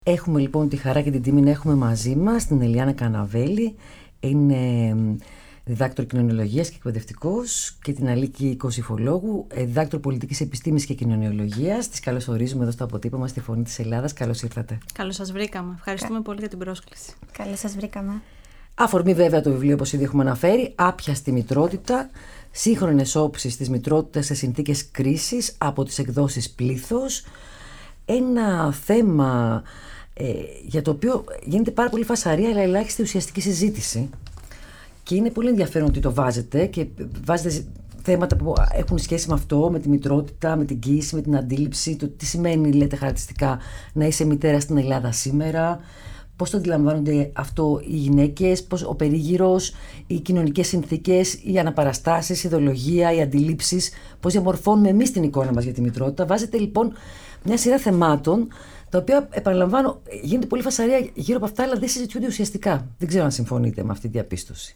Έχουμε λοιπόν τη χαρά και την τιμή να έχουμε μαζί μας την Ελιάνα Καναβέλη. Είναι διδάκτορ κοινωνιολογίας και εκπαιδευτικός, και την Αλίκη Κωσυφολόγου, διδάκτορ πολιτικής επιστήμης και κοινωνιολογίας. Τις καλωσορίζουμε εδώ στο αποτύπωμα στη Φωνή της Ελλάδας. Καλώς ήρθατε. Καλώς σας βρήκαμε. Ευχαριστούμε πολύ για την πρόσκληση. Καλώς σας βρήκαμε. Αφορμή βέβαια το βιβλίο, όπως ήδη έχουμε αναφέρει, «Άπιαστη μητρότητα. Σύγχρονες όψεις της μητρότητας σε συνθήκες κρίσης», από τις εκδόσεις Πλήθος. Ένα θέμα για το οποίο γίνεται πάρα πολύ φασαρία, αλλά ελάχιστη ουσιαστική συζήτηση. Και είναι πολύ ενδιαφέρον ότι το βάζετε, και βάζετε θέματα που έχουν σχέση με αυτό, με τη μητρότητα, με την κοίηση, με την αντίληψη, το τι σημαίνει, λέτε χαρακτηριστικά, να είσαι μητέρα στην Ελλάδα σήμερα, πώς το αντιλαμβάνονται αυτό οι γυναίκες, πώς ο περίγυρος, οι κοινωνικές συνθήκες, οι αναπαραστάσεις, η ιδεολογία, οι αντιλήψεις, πώς διαμορφώνουμε εμείς την εικόνα μας για τη μητρότητα. Βάζετε λοιπόν μια σειρά θεμάτων, τα οποία, επαναλαμβάνω, γίνεται πολύ φασαρία γύρω από αυτά, αλλά δεν συζητιούνται ουσιαστικά. Δεν ξέρω αν συμφωνείτε με αυτή τη διαπίστωση.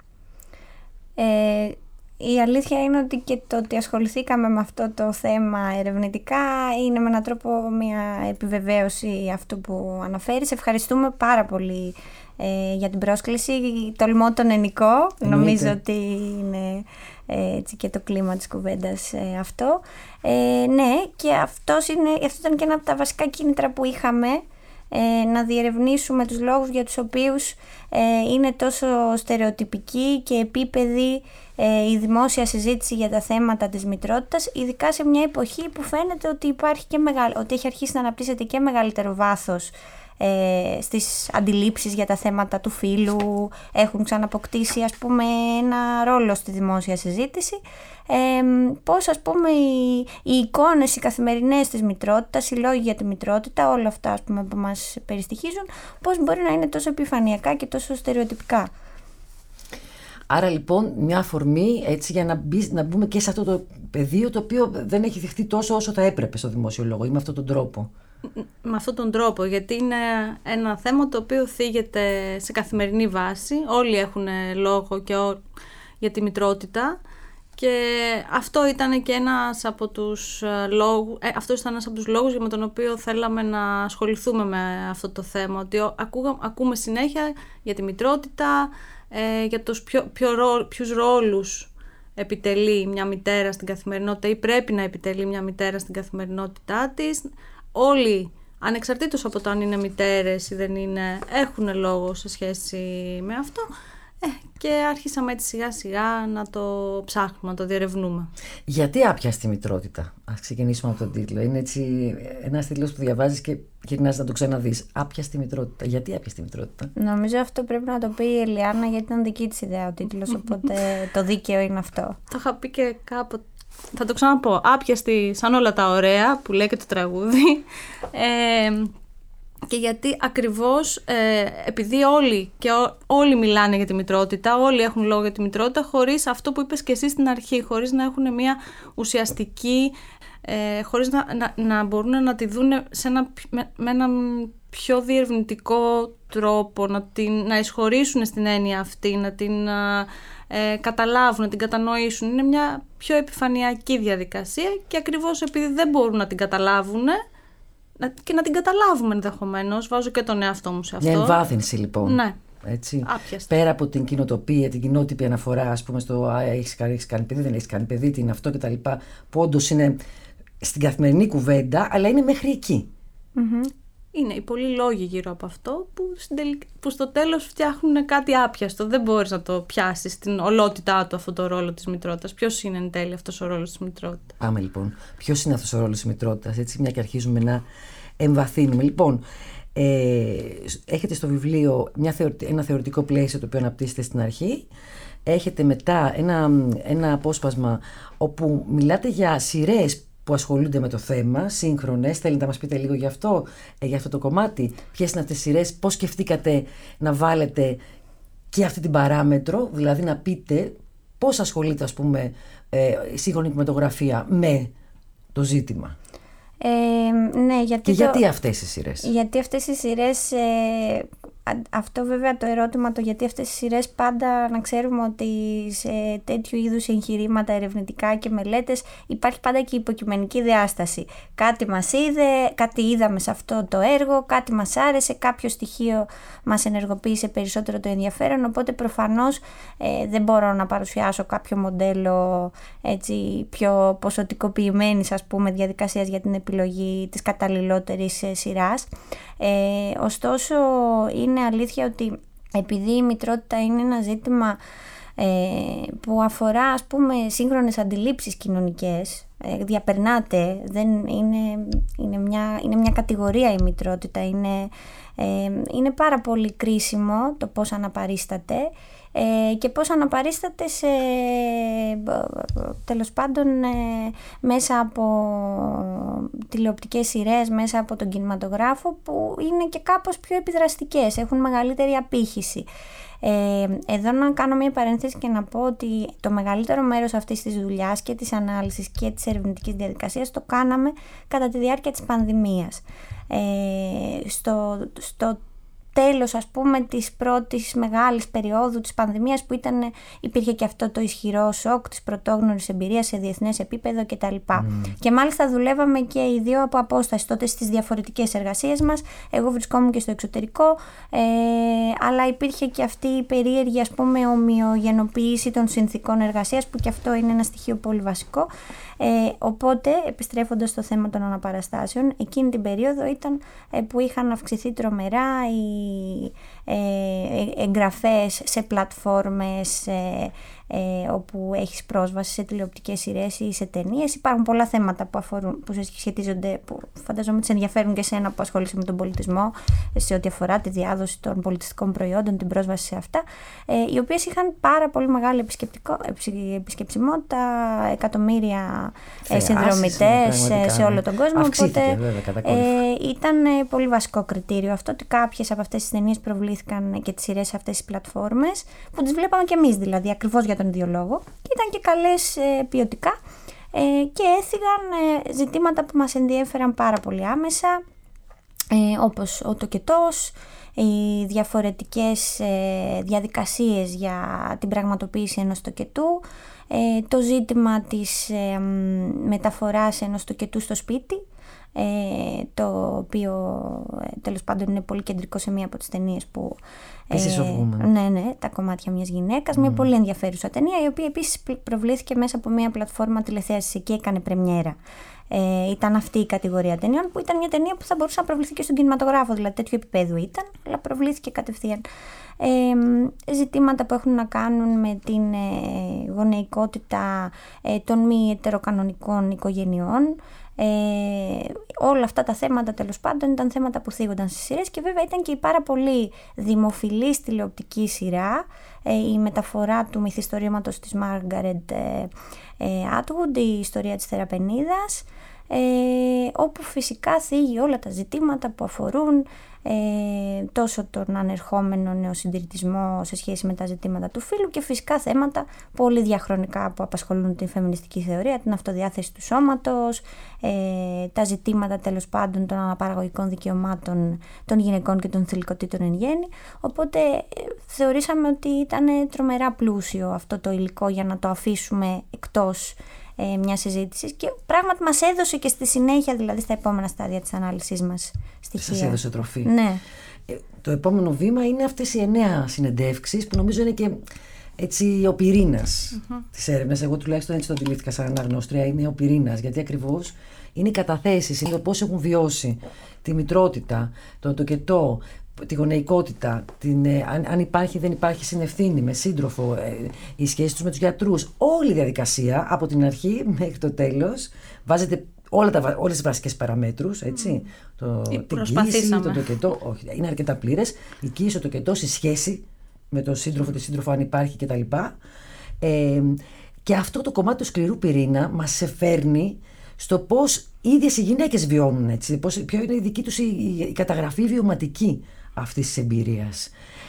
Η αλήθεια είναι ότι και το ότι ασχοληθήκαμε με αυτό το θέμα ερευνητικά είναι με έναν τρόπο μια επιβεβαίωση αυτού που αναφέρεις. Ευχαριστούμε πάρα πολύ για την πρόσκληση. Τολμώ τον ενικό. Νομίζω ότι είναι έτσι και το κλίμα της κουβέντας αυτό. Ναι, και αυτό ήταν και ένα από τα βασικά κίνητρα που είχαμε, να διερευνήσουμε τους λόγους για τους οποίους είναι τόσο στερεοτυπική και επίπεδη η δημόσια συζήτηση για τα θέματα της μητρότητας, ειδικά σε μια εποχή που φαίνεται ότι ότι έχει αρχίσει να αναπτύσσεται και μεγαλύτερο βάθος στις αντιλήψεις για τα θέματα του φύλου, έχουν ξαναποκτήσει, ας πούμε, ένα ρόλο στη δημόσια συζήτηση. Πώς, ας πούμε, οι εικόνες, οι καθημερινές της μητρότητας, οι λόγοι για τη μητρότητα, όλα αυτά, ας πούμε, που μας περιστοιχίζουν, πώς μπορεί να είναι τόσο επιφανειακά και τόσο στερεοτυπικά. Άρα λοιπόν μια αφορμή, έτσι, για να μπούμε και σε αυτό το πεδίο, το οποίο δεν έχει δειχτεί τόσο όσο θα έπρεπε στο δημόσιο λόγο, ή με αυτόν τον τρόπο. Με αυτόν τον τρόπο, γιατί είναι ένα θέμα το οποίο θίγεται σε καθημερινή βάση. Όλοι έχουν λόγο για τη μητρότητα, και αυτό ήταν και ένας από τους λόγους για τον οποίο θέλαμε να ασχοληθούμε με αυτό το θέμα, ότι ακούμε συνέχεια για τη μητρότητα, για ποιους ρόλους επιτελεί μια μητέρα στην καθημερινότητα ή πρέπει να επιτελεί μια μητέρα στην καθημερινότητά της. Όλοι, ανεξαρτήτως από το αν είναι μητέρες ή δεν είναι, έχουν λόγο σε σχέση με αυτό, και άρχισαμε έτσι σιγά σιγά να το ψάχνουμε, να το διερευνούμε. Γιατί άπιαστη μητρότητα? Ας ξεκινήσουμε από τον τίτλο. Είναι έτσι ένας τίτλος που διαβάζεις και γυρνάς να το ξαναδείς. Άπιαστη μητρότητα. Γιατί άπιαστη μητρότητα? Νομίζω αυτό πρέπει να το πει η Ελιάνα, γιατί ήταν δική της ιδέα ο τίτλος, οπότε το δίκαιο είναι αυτό. Το είχα πει και κάποτε. Θα το ξαναπώ. Άπιαστη σαν όλα τα ωραία που λέει και το τραγούδι. Και γιατί ακριβώς επειδή όλοι μιλάνε για τη μητρότητα, όλοι έχουν λόγο για τη μητρότητα, χωρίς αυτό που είπες και εσύ στην αρχή, χωρίς να έχουν μια ουσιαστική, χωρίς να μπορούν να τη δουν με έναν πιο διερευνητικό τρόπο, να εισχωρήσουν στην έννοια αυτή, να την καταλάβουν, να την κατανοήσουν. Είναι μια πιο επιφανειακή διαδικασία, και ακριβώς επειδή δεν μπορούν να την καταλάβουν και να την καταλάβουμε ενδεχομένως, βάζω και τον εαυτό μου σε αυτό. Μια εμβάθυνση λοιπόν. Ναι. Έτσι. Άπιαστη. Πέρα από την κοινοτοπία, την κοινότυπη αναφορά, ας πούμε, στο έχεις κάνει παιδί, δεν έχεις κάνει παιδί, τι είναι αυτό κτλ. Που όντως είναι στην καθημερινή κουβέντα, αλλά είναι μέχρι εκεί. Mm-hmm. Είναι οι πολλοί λόγοι γύρω από αυτό που στο τέλος φτιάχνουν κάτι άπιαστο. Δεν μπορείς να το πιάσεις στην ολότητά του αυτό το ρόλο της μητρότητας. Ποιος είναι εν τέλει αυτός ο ρόλος της μητρότητας? Πάμε λοιπόν. Ποιος είναι αυτός ο ρόλος της μητρότητας? Έτσι, μια και αρχίζουμε να εμβαθύνουμε. Λοιπόν, έχετε στο βιβλίο ένα θεωρητικό πλαίσιο το οποίο αναπτύσσετε στην αρχή. Έχετε μετά ένα απόσπασμα όπου μιλάτε για σειρές που ασχολούνται με το θέμα, σύγχρονες. Θέλετε να μας πείτε λίγο για αυτό το κομμάτι? Ποιες είναι αυτές οι σειρές, πώς σκεφτήκατε να βάλετε και αυτή την παράμετρο, δηλαδή να πείτε πώς ασχολείται, ας πούμε, η σύγχρονη κινηματογραφία με το ζήτημα? Ναι, γιατί αυτές οι σειρές? Γιατί αυτές οι σειρές αυτό βέβαια το ερώτημα, το γιατί αυτές οι σειρές, πάντα να ξέρουμε ότι σε τέτοιου είδους εγχειρήματα ερευνητικά και μελέτες υπάρχει πάντα και υποκειμενική διάσταση. Κάτι μας κάτι είδαμε σε αυτό το έργο, κάτι μας άρεσε, κάποιο στοιχείο μας ενεργοποίησε περισσότερο το ενδιαφέρον, οπότε προφανώς δεν μπορώ να παρουσιάσω κάποιο μοντέλο έτσι, πιο ποσοτικοποιημένης, ας πούμε, διαδικασίας για την επιλογή της καταλληλότερης σειράς. Ωστόσο, είναι αλήθεια ότι επειδή η μητρότητα είναι ένα ζήτημα που αφορά, ας πούμε, σύγχρονες αντιλήψεις κοινωνικές, διαπερνάται, είναι μια κατηγορία η μητρότητα, είναι πάρα πολύ κρίσιμο το πώς αναπαρίσταται και πώς αναπαρίσταται τέλος πάντων μέσα από τηλεοπτικές σειρές, μέσα από τον κινηματογράφο, που είναι και κάπως πιο επιδραστικές, έχουν μεγαλύτερη απήχηση. Εδώ να κάνω μια παρένθεση και να πω ότι το μεγαλύτερο μέρος αυτής της δουλειάς και της ανάλυσης και της ερευνητικής διαδικασίας το κάναμε κατά τη διάρκεια της πανδημίας. Στο τέλος, ας πούμε, της πρώτης μεγάλης περίοδου της πανδημίας, που υπήρχε και αυτό το ισχυρό σοκ της πρωτόγνωρης εμπειρίας σε διεθνές επίπεδο κτλ. Και μάλιστα δουλεύαμε και οι δύο από απόσταση τότε στις διαφορετικές εργασίες μας. Εγώ βρισκόμουν και στο εξωτερικό, αλλά υπήρχε και αυτή η περίεργη, ας πούμε, ομοιογενοποίηση των συνθηκών εργασίας, που και αυτό είναι ένα στοιχείο πολύ βασικό. Οπότε, επιστρέφοντας στο θέμα των αναπαραστάσεων, εκείνη την περίοδο ήταν που είχαν αυξηθεί τρομερά οι εγγραφές σε πλατφόρμες όπου έχεις πρόσβαση σε τηλεοπτικές σειρές ή σε ταινίες. Υπάρχουν πολλά θέματα που σχετίζονται, που φανταζόμαι ότι σε ενδιαφέρουν και εσένα που ασχολείσαι με τον πολιτισμό, σε ό,τι αφορά τη διάδοση των πολιτιστικών προϊόντων, την πρόσβαση σε αυτά, οι οποίες είχαν πάρα πολύ μεγάλη επισκεψιμότητα, εκατομμύρια συνδρομητές σε όλο τον κόσμο. Οπότε ήταν πολύ βασικό κριτήριο αυτό, ότι κάποιες από αυτές τις ταινίες προβλήθηκαν και τις σειρές σε αυτές τις πλατφόρμες, που τις βλέπαμε και εμείς δηλαδή, ακριβώς για τον ίδιο λόγο, και ήταν και καλές ποιοτικά και έθιγαν ζητήματα που μας ενδιέφεραν πάρα πολύ άμεσα, όπως ο τοκετός, οι διαφορετικές διαδικασίες για την πραγματοποίηση ενός τοκετού, το ζήτημα της μεταφοράς ενός τοκετού στο σπίτι, το οποίο τέλος πάντων είναι πολύ κεντρικό σε μία από τις ταινίες που ναι, τα κομμάτια μιας γυναίκας, μια πολύ ενδιαφέρουσα ταινία, η οποία επίσης προβλήθηκε μέσα από μια πλατφόρμα τηλεθέασης και έκανε πρεμιέρα. Ήταν αυτή η κατηγορία ταινιών, που ήταν μια ταινία που θα μπορούσε να προβληθεί και στον κινηματογράφο, δηλαδή τέτοιο επίπεδο ήταν, αλλά προβλήθηκε κατευθείαν. Ζητήματα που έχουν να κάνουν με την γονεϊκότητα των μη ετεροκανονικών οικογενειών. Όλα αυτά τα θέματα, τέλος πάντων, ήταν θέματα που θίγονταν στις σειρές, και βέβαια ήταν και η πάρα πολύ δημοφιλής τηλεοπτική σειρά, η μεταφορά του μυθιστορήματος της Μάργαρετ Άτγουντ, η ιστορία της Θεραπενίδας, όπου φυσικά θίγει όλα τα ζητήματα που αφορούν τόσο τον ανερχόμενο νεοσυντηρητισμό σε σχέση με τα ζητήματα του φύλου, και φυσικά θέματα πολύ διαχρονικά που απασχολούν την φεμινιστική θεωρία, την αυτοδιάθεση του σώματος, τα ζητήματα τέλος πάντων των αναπαραγωγικών δικαιωμάτων των γυναικών και των θηλυκοτήτων εν γέννη. Οπότε θεωρήσαμε ότι ήταν τρομερά πλούσιο αυτό το υλικό για να το αφήσουμε εκτός μια συζήτηση, και πράγματι μας έδωσε και στη συνέχεια, δηλαδή στα επόμενα στάδια της ανάλυσης μας, στοιχεία. Σας έδωσε τροφή. Ναι. Το επόμενο βήμα είναι αυτές οι 9 συνεντεύξεις, που νομίζω είναι και έτσι ο πυρήνας της έρευνας. Εγώ τουλάχιστον έτσι το αντιλήφθηκα σαν αναγνώστρια, είναι ο πυρήνας, γιατί ακριβώς είναι οι καταθέσεις, είναι το πώς έχουν βιώσει τη μητρότητα, το τοκετό, τη γονεϊκότητα, αν υπάρχει δεν υπάρχει συνευθύνη με σύντροφο, η σχέση τους με τους γιατρούς, όλη η διαδικασία από την αρχή μέχρι το τέλος. Βάζετε όλες τις βασικές παραμέτρους, έτσι. Την κοίηση, το τοκετό, όχι, είναι αρκετά πλήρες. Η κοίηση, το τοκετό, η σχέση με τον σύντροφο, τη σύντροφο αν υπάρχει κτλ. Και αυτό το κομμάτι του σκληρού πυρήνα μας φέρνει στο πώς οι ίδιες οι γυναίκες βιώνουν, έτσι, ποιο είναι η δική τους η καταγραφή βιωματική αυτής της εμπειρίας.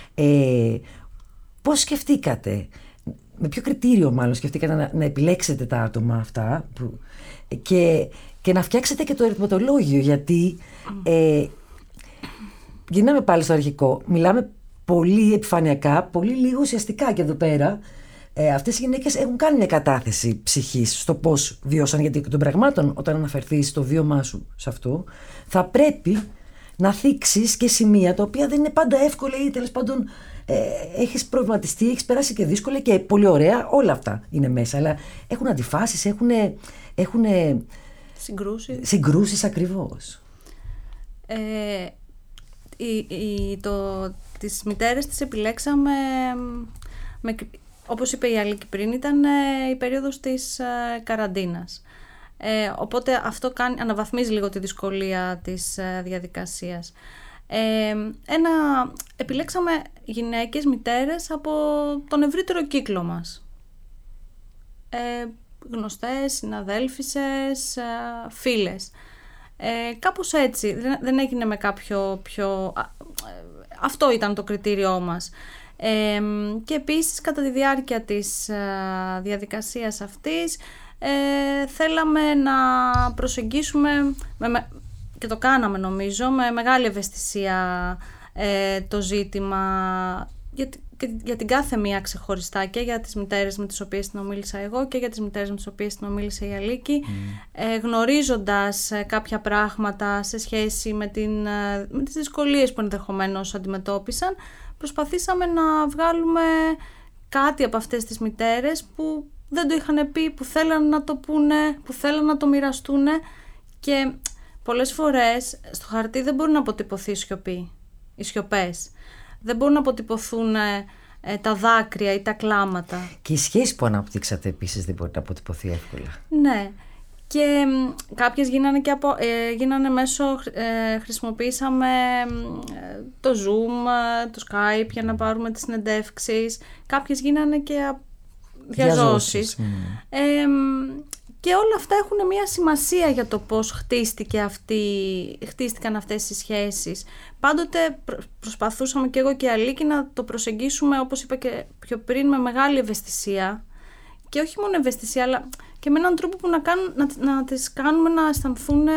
Πώς σκεφτήκατε, με ποιο κριτήριο μάλλον σκεφτήκατε να επιλέξετε τα άτομα αυτά και να φτιάξετε και το ερωτηματολόγιο, γιατί γυρνάμε πάλι στο αρχικό. Μιλάμε πολύ επιφανειακά, πολύ λίγο ουσιαστικά και εδώ πέρα. Αυτές οι γυναίκες έχουν κάνει μια κατάθεση ψυχής στο πώς βιώσαν, γιατί των πραγμάτων, όταν αναφερθείς στο βίωμά σου σε αυτό, θα πρέπει να θίξεις και σημεία τα οποία δεν είναι πάντα εύκολα ή τέλος πάντων έχεις προβληματιστεί, έχεις περάσει και δύσκολα και πολύ ωραία, όλα αυτά είναι μέσα. Αλλά έχουν αντιφάσεις, έχουν συγκρούσεις ακριβώς. Τις μητέρες τις επιλέξαμε, όπως είπε η Αλίκη πριν, ήταν η περίοδος της καραντίνας. Οπότε αυτό αναβαθμίζει λίγο τη δυσκολία της διαδικασίας. Επιλέξαμε γυναίκες, μητέρες από τον ευρύτερο κύκλο μας. Γνωστές, συναδέλφισες, φίλες. Κάπως έτσι, δεν έγινε με κάποιο πιο... Αυτό ήταν το κριτήριό μας. Και επίσης κατά τη διάρκεια της διαδικασίας αυτής θέλαμε να προσεγγίσουμε και το κάναμε νομίζω με μεγάλη ευαισθησία το ζήτημα για την κάθε μία ξεχωριστά, και για τις μητέρες με τις οποίες συνομίλησα εγώ και για τις μητέρες με τις οποίες συνομίλησε η Αλίκη, γνωρίζοντας κάποια πράγματα σε σχέση με τις δυσκολίες που ενδεχομένως αντιμετώπισαν. Προσπαθήσαμε να βγάλουμε κάτι από αυτές τις μητέρες που δεν το είχαν πει, που θέλαν να το πούνε, που θέλαν να το μοιραστούν, και πολλές φορές στο χαρτί δεν μπορεί να αποτυπωθεί οι σιωπές. Δεν μπορούν να αποτυπωθούν τα δάκρυα ή τα κλάματα. Και η σχέση που αναπτύξατε επίσης δεν μπορεί να αποτυπωθεί εύκολα. Ναι. Και κάποιες γίνανε μέσω, χρησιμοποίησαμε το Zoom, το Skype για να πάρουμε τις συνεντεύξεις. Κάποιες γίνανε και διαζώσεις. Και όλα αυτά έχουν μια σημασία για το πώς χτίστηκαν αυτές οι σχέσεις. Πάντοτε προσπαθούσαμε και εγώ και η Αλίκη να το προσεγγίσουμε, όπως είπα και πιο πριν, με μεγάλη ευαισθησία. Και όχι μόνο ευαισθησία, αλλά και με έναν τρόπο που να τις κάνουμε να αισθανθούν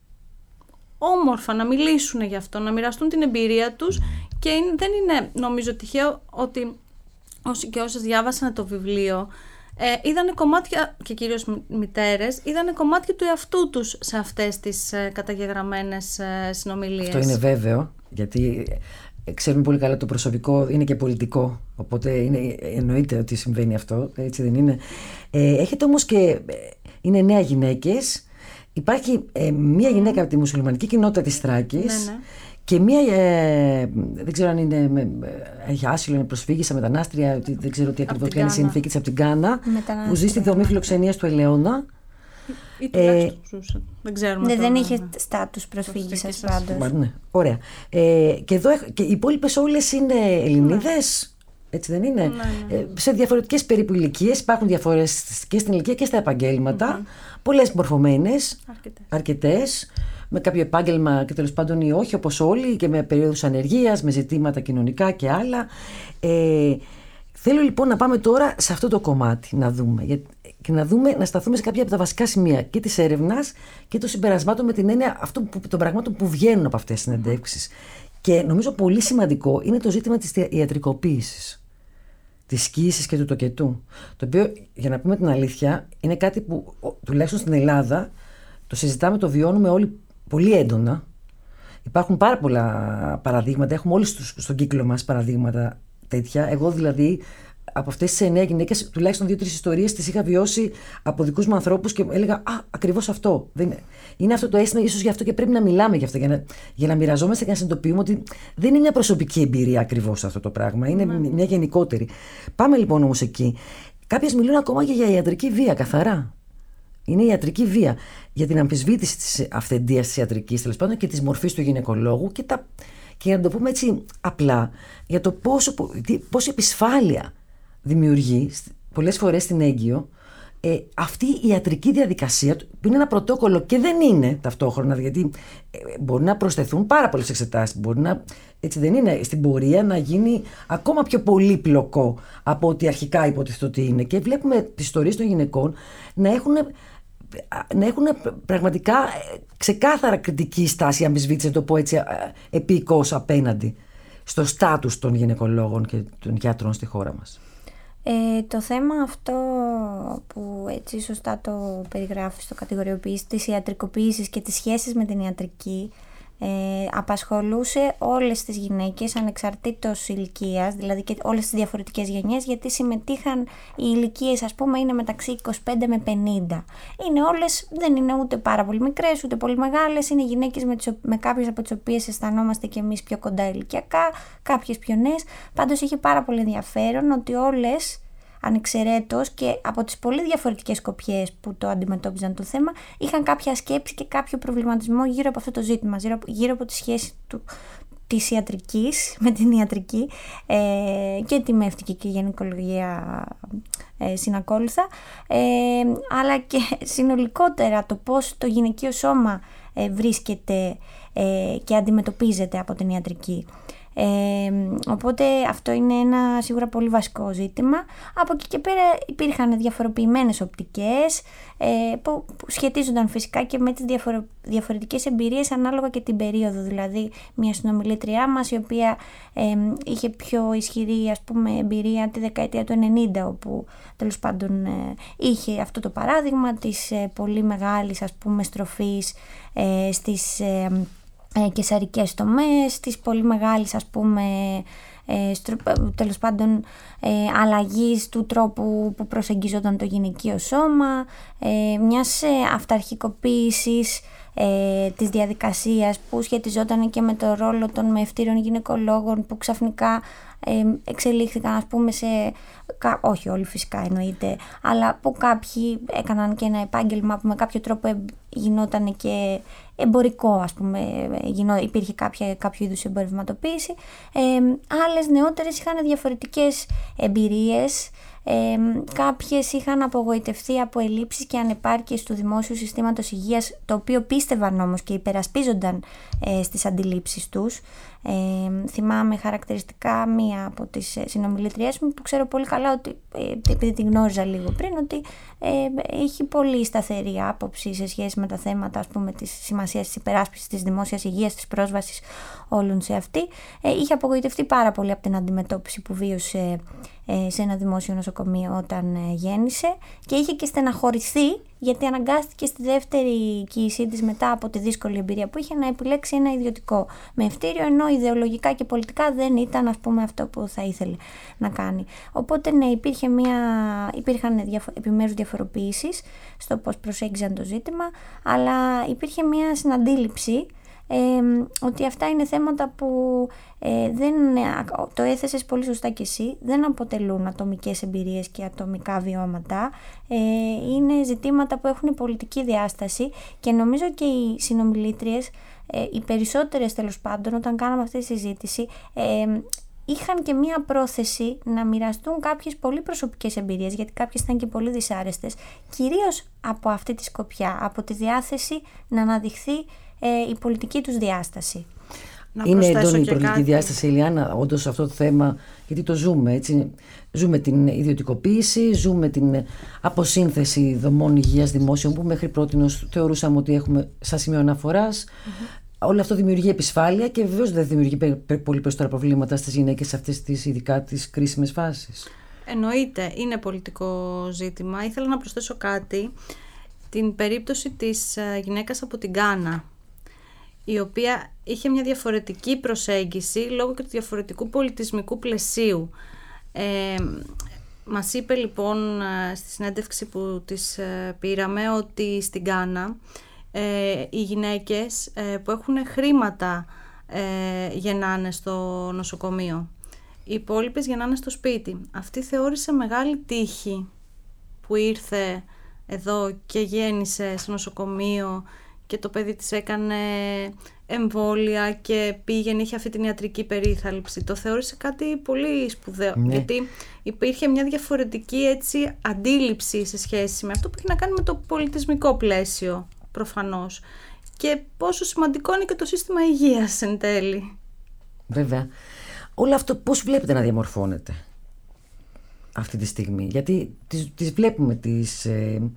όμορφα, να μιλήσουν γι' αυτό, να μοιραστούν την εμπειρία τους. Και δεν είναι, νομίζω, τυχαίο ότι όσοι και όσες διάβασαν το βιβλίο είδανε κομμάτια, και κυρίως μητέρες, είδανε κομμάτια του εαυτού τους σε αυτές τις καταγεγραμμένες συνομιλίες. Αυτό είναι βέβαιο, γιατί ξέρουμε πολύ καλά το προσωπικό είναι και πολιτικό, οπότε εννοείται ότι συμβαίνει αυτό, έτσι δεν είναι? Έχετε όμως και είναι 9 γυναίκες. Υπάρχει μία γυναίκα από τη μουσουλμανική κοινότητα της Θράκης, ναι. Και μία, δεν ξέρω αν έχει άσυλο, είναι προσφύγησα, μετανάστρια, δεν ξέρω τι ακριβώς είναι η συνθήκη της, από την Γκάνα, που ζει στη δομή φιλοξενίας του Ελαιώνα. Ή τουλάχιστον ζούσε. Δεν ξέρουμε. Δεν είχε στάτους προσφύγησας πάντως. Ναι, ωραία. Και οι υπόλοιπες όλες είναι Ελληνίδες. Έτσι δεν είναι? Ναι. Σε διαφορετικές περίπου ηλικίες, υπάρχουν διαφορές και στην ηλικία και στα επαγγέλματα. Πολλές μορφωμένες, αρκετές, με κάποιο επάγγελμα και τέλος πάντων ή όχι, όπως όλοι, και με περίοδους ανεργίας, με ζητήματα κοινωνικά και άλλα. Θέλω λοιπόν να πάμε τώρα σε αυτό το κομμάτι, να δούμε και να σταθούμε σε κάποια από τα βασικά σημεία και της έρευνας και των συμπερασμάτων, με την έννοια των πραγμάτων που βγαίνουν από αυτές τις συνεντεύξεις. Και νομίζω πολύ σημαντικό είναι το ζήτημα της ιατρικοποίησης, της σκίησης και του τοκετού. Το οποίο, για να πούμε την αλήθεια, είναι κάτι που τουλάχιστον στην Ελλάδα το συζητάμε, το βιώνουμε όλοι πολύ έντονα. Υπάρχουν πάρα πολλά παραδείγματα, έχουμε όλοι στον κύκλο μας παραδείγματα τέτοια. Εγώ δηλαδή από αυτές τις 9 γυναίκες τουλάχιστον 2-3 ιστορίες τις είχα βιώσει από δικούς μου ανθρώπους και έλεγα ακριβώς αυτό. Είναι αυτό το αίσθημα, ίσως γι' αυτό και πρέπει να μιλάμε γι' αυτό, για να μοιραζόμαστε και να συνειδητοποιούμε ότι δεν είναι μια προσωπική εμπειρία ακριβώς αυτό το πράγμα, είναι μια γενικότερη. Πάμε λοιπόν όμως εκεί. Κάποιες μιλούν ακόμα και για ιατρική βία, καθαρά. Είναι η ιατρική βία για την αμφισβήτηση της αυθεντίας της ιατρικής, τέλος πάντων, και της μορφής του γυναικολόγου και να το πούμε έτσι απλά, για το πόση επισφάλεια δημιουργεί πολλές φορές στην έγκυο αυτή η ιατρική διαδικασία, που είναι ένα πρωτόκολλο και δεν είναι ταυτόχρονα, γιατί μπορεί να προσθεθούν πάρα πολλές εξετάσεις, μπορεί να, έτσι δεν είναι, στην πορεία να γίνει ακόμα πιο πολύπλοκο από ό,τι αρχικά υποτίθεται ότι είναι. Και βλέπουμε τις ιστορίες των γυναικών να έχουν να έχουν πραγματικά ξεκάθαρα κριτική στάση, αμφισβήτηση, να το πω έτσι επίκως, απέναντι στο στάτους των γυναικολόγων και των γιατρών στη χώρα μας. Το θέμα αυτό που έτσι σωστά το περιγράφεις, το κατηγοριοποιείς, της ιατρικοποίησης και τις σχέσεις με την ιατρική, απασχολούσε όλες τις γυναίκες ανεξαρτήτως ηλικίας, δηλαδή και όλες τις διαφορετικές γενιές, γιατί συμμετείχαν, οι ηλικίες ας πούμε είναι μεταξύ 25 με 50. Είναι όλες, δεν είναι ούτε πάρα πολύ μικρές ούτε πολύ μεγάλες, είναι γυναίκες με κάποιες από τις οποίες αισθανόμαστε και εμείς πιο κοντά ηλικιακά, κάποιες πιο νέες. Πάντως είχε πάρα πολύ ενδιαφέρον ότι όλες, ανεξαιρέτως και από τις πολύ διαφορετικές σκοπιές που το αντιμετώπιζαν το θέμα, είχαν κάποια σκέψη και κάποιο προβληματισμό γύρω από αυτό το ζήτημα, γύρω από τη σχέση της ιατρικής με την ιατρική και τη μεύτικη και η γυναικολογία συνακόλουθα, αλλά και συνολικότερα το πώς το γυναικείο σώμα βρίσκεται και αντιμετωπίζεται από την ιατρική. Οπότε αυτό είναι ένα σίγουρα πολύ βασικό ζήτημα. Από εκεί και πέρα υπήρχαν διαφοροποιημένες οπτικές που σχετίζονταν φυσικά και με τις διαφορετικές εμπειρίες ανάλογα και την περίοδο. Δηλαδή μια συνομιλήτριά μας η οποία είχε πιο ισχυρή ας πούμε εμπειρία τη δεκαετία του 90, όπου τέλος πάντων είχε αυτό το παράδειγμα της πολύ μεγάλης ας πούμε στροφής στις καισαρικές τομές, της πολύ μεγάλης ας πούμε τέλος πάντων αλλαγής του τρόπου που προσεγγίζονταν το γυναικείο σώμα, μιας αυταρχικοποίησης της διαδικασίας που σχετιζόταν και με το ρόλο των μευτήρων γυναικολόγων που ξαφνικά εξελίχθηκαν ας πούμε σε, όχι όλοι φυσικά εννοείται, αλλά που κάποιοι έκαναν και ένα επάγγελμα που με κάποιο τρόπο γινόταν και εμπορικό ας πούμε, υπήρχε κάποιο είδους εμπορευματοποίηση. Άλλες νεότερες είχαν διαφορετικές εμπειρίες, κάποιες είχαν απογοητευτεί από ελλείψεις και ανεπάρκειες του δημόσιου συστήματος υγείας, το οποίο πίστευαν όμως και υπερασπίζονταν στις αντιλήψεις τους. Θυμάμαι χαρακτηριστικά μία από τις συνομιλήτριές μου που ξέρω πολύ καλά, ότι επειδή την γνώριζα λίγο πριν, ότι έχει πολύ σταθερή άποψη σε σχέση με τα θέματα ας πούμε της σημασίας της υπεράσπισης της δημόσιας υγείας, της πρόσβασης όλων σε αυτή. Είχε απογοητευτεί πάρα πολύ από την αντιμετώπιση που βίωσε σε ένα δημόσιο νοσοκομείο όταν γέννησε και είχε και στεναχωρηθεί γιατί αναγκάστηκε στη δεύτερη κοίησή της μετά από τη δύσκολη εμπειρία που είχε να επιλέξει ένα ιδιωτικό μευτήριο, ενώ ιδεολογικά και πολιτικά δεν ήταν ας πούμε αυτό που θα ήθελε να κάνει. Οπότε ναι, υπήρχαν επιμέρους διαφοροποιήσεις στο πώς προσέγγιζαν το ζήτημα, αλλά υπήρχε μια συναντήληψη ότι αυτά είναι θέματα που το έθεσες πολύ σωστά και εσύ, δεν αποτελούν ατομικές εμπειρίες και ατομικά βιώματα, είναι ζητήματα που έχουν πολιτική διάσταση και νομίζω και οι συνομιλήτριες, οι περισσότερες τέλος πάντων όταν κάναμε αυτή τη συζήτηση, είχαν και μία πρόθεση να μοιραστούν κάποιες πολύ προσωπικές εμπειρίες, γιατί κάποιες ήταν και πολύ δυσάρεστες, κυρίως από αυτή τη σκοπιά, από τη διάθεση να αναδειχθεί η πολιτική τους διάσταση. Είναι έντονη η πολιτική διάσταση, Ηλιάνα, όντως αυτό το θέμα, γιατί το ζούμε, έτσι. Ζούμε την ιδιωτικοποίηση, ζούμε την αποσύνθεση δομών υγείας δημόσιων που μέχρι πρότινος θεωρούσαμε ότι έχουμε σαν σημείο αναφοράς. Όλο αυτό δημιουργεί επισφάλεια και βεβαίως δεν δημιουργεί πολύ περισσότερα προβλήματα στις γυναίκες σε αυτές τις ειδικά τις κρίσιμες φάσεις. Εννοείται, είναι πολιτικό ζήτημα. Ήθελα να προσθέσω κάτι, την περίπτωση της γυναίκας από την Γκάνα, η οποία είχε μια διαφορετική προσέγγιση λόγω και του διαφορετικού πολιτισμικού πλαισίου. Μας είπε λοιπόν στη συνέντευξη που της πήραμε ότι στην Γκάνα οι γυναίκες που έχουν χρήματα γεννάνε στο νοσοκομείο. Οι υπόλοιπες γεννάνε στο σπίτι. Αυτή θεώρησε μεγάλη τύχη που ήρθε εδώ και γέννησε στο νοσοκομείο και το παιδί της έκανε εμβόλια και πήγαινε, είχε αυτή την ιατρική περίθαλψη. Το θεώρησε κάτι πολύ σπουδαίο, γιατί υπήρχε μια διαφορετική έτσι αντίληψη σε σχέση με αυτό που έχει να κάνει με το πολιτισμικό πλαίσιο προφανώς και πόσο σημαντικό είναι και το σύστημα υγείας εν τέλει. Βέβαια. Όλο αυτό πώς βλέπετε να διαμορφώνεται αυτή τη στιγμή? Γιατί τις βλέπουμε